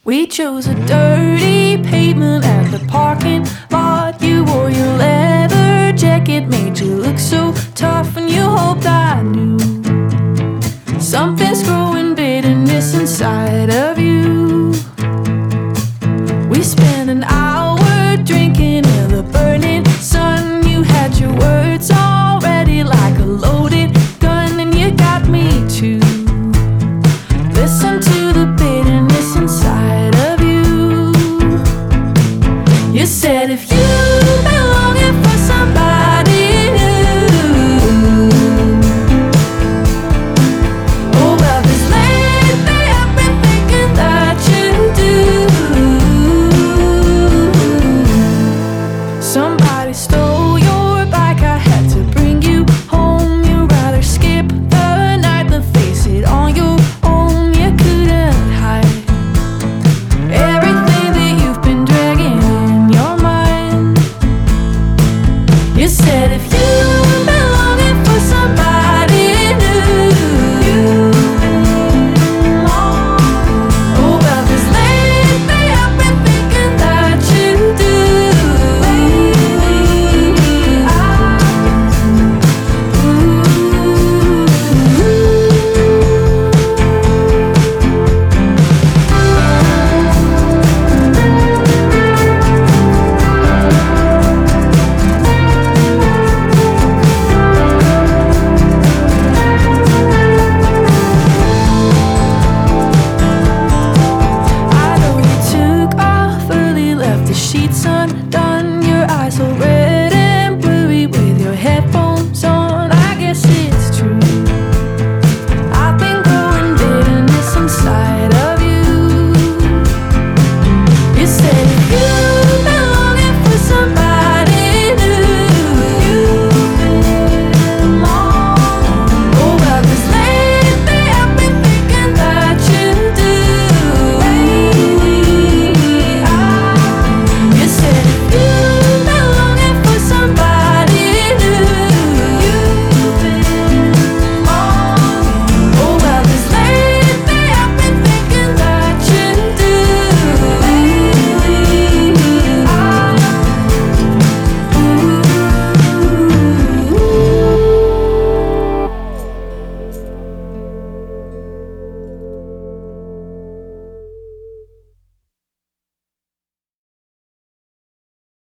We chose a dirty pavement at the parking lot. You wore your leather jacket, made you look so tough, and you hoped I knew something's growing bitterness inside of you.